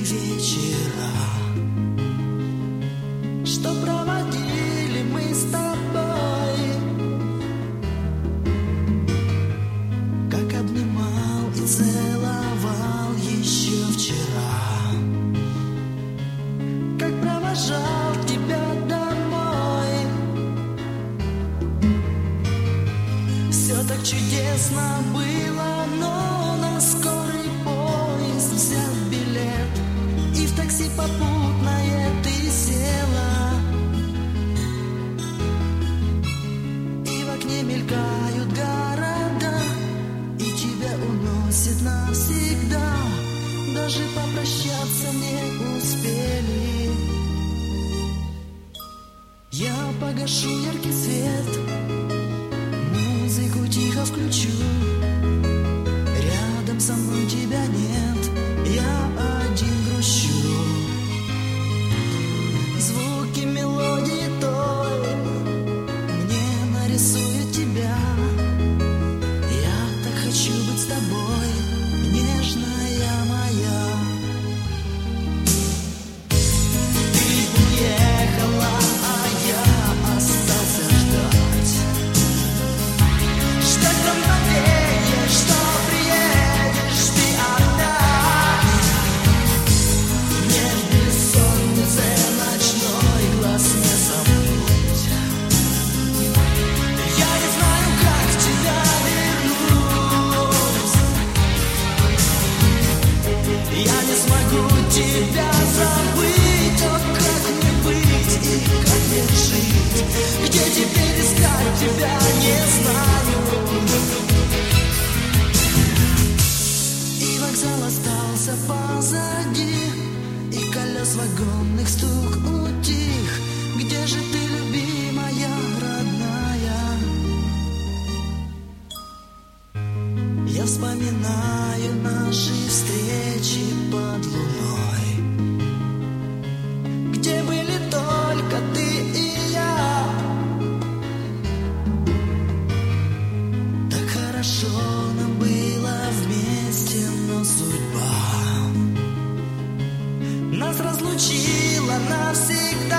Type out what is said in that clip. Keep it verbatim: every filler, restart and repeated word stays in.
вечера, что проводили мы с тобой, как обнимал и целовал еще вчера, как провожал тебя домой. Все так чудесно было, но на скорый поезд взял билет, и в такси попутное ты села, и в окне мелькают города, и тебя уносит навсегда. Даже попрощаться не успели. Я погашу яркий свет, музыку тихо включу. Рядом со мной тебя нет, я один грущу. Звуки мелодии той мне нарисуют тебя. Я так хочу быть с тобой, нежная моя. Ты уехала, а я остался ждать. Ждать до мгновения, что приедешь ты опять. Мне в бессоннице ночной глаз не сомкнуть. Я не знаю, как тебя вернуть. Я не смогу тебя забыть. О, как мне быть и как мне жить? Где теперь искать тебя, не знаю. И вокзал остался позади, и колес вагонных стук утих. Где же ты, любимая, родная? Я вспоминаю наши встречи под луной, где были только ты и я. Так хорошо нам было вместе, но судьба нас разлучила навсегда.